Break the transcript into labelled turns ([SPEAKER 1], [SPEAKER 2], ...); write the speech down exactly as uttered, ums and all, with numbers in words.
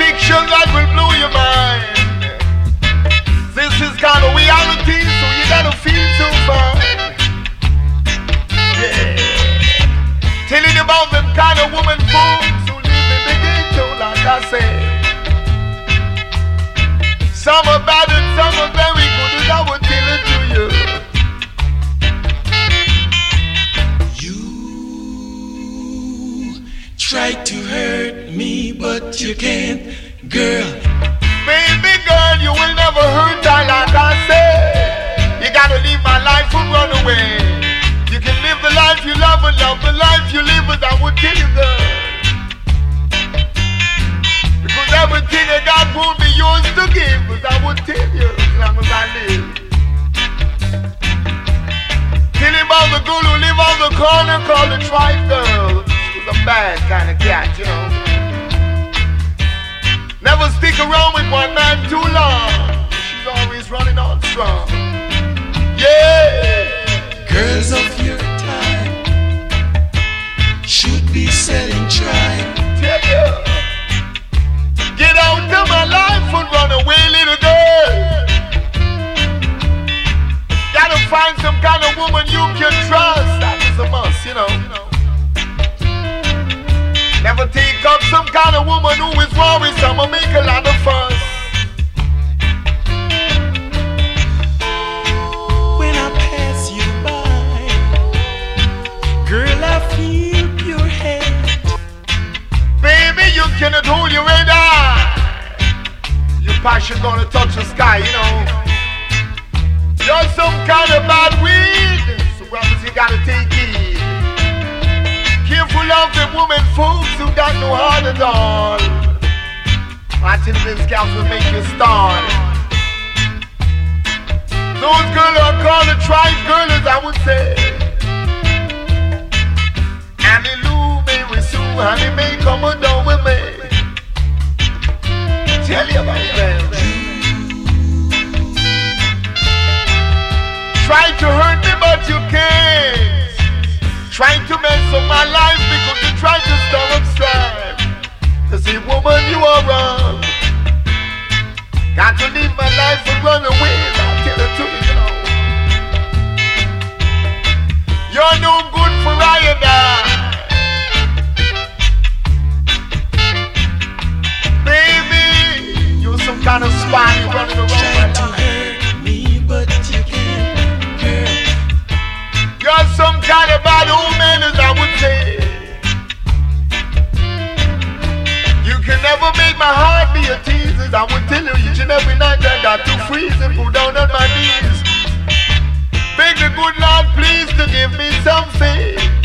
[SPEAKER 1] fiction that will blow your mind. This is kind of reality, so you gotta feel so fine. Yeah. Telling you about them kind of woman folks who live in the ghetto, like I said. Some are bad and some are very good, and I will tell it to you.
[SPEAKER 2] You try to hurt me, but you can't, girl.
[SPEAKER 1] Baby girl, you will never hurt I, like I said. You gotta leave my life and run away. You can live the life you love and love the life you live, as I would tell you, girl. Because everything I got won't be yours to give, as I would tell you, as long as I live. Tell him about the girl who live on the corner called the tribe girl. She was a bad kind of cat, you know. Never stick around with one man too long. She's always running on strong. Yeah.
[SPEAKER 2] Girls of your time should be selling tribe.
[SPEAKER 1] Tell you. Get out of my life and run away, little girl. Gotta find some kind of woman you can trust. That is a must, you know. Never take up some kind of woman who is worrisome or make a lot of fuss.
[SPEAKER 2] When I pass you by, girl, I feel your head.
[SPEAKER 1] Baby, you cannot hold your head high. Your passion gonna touch the sky, you know. You're some kind of bad weed, so brothers, you gotta take heed. Careful of the woman folks who got no heart at all. Watching these scouts will make you start. Those girls are called the tribe girls, as I would say. Annie Lou, Mary Sue, honey may come down with me. Tell you about them. Try to hurt me, but you can't. Trying to mess up my life because you try to stir up strife. To say, woman, you are wrong. Got to leave my life and run away. I'll tell it to you, you know. You're no good for I and I. Baby, you're some kind of spy running around my life.
[SPEAKER 2] Hurt me, but you can't, girl.
[SPEAKER 1] You're some kind of bad old man, as I would say. You can never make my heart be a tease, as I would tell you each and every night I got to freeze and pull down on my knees. Beg the good Lord please to give me some faith.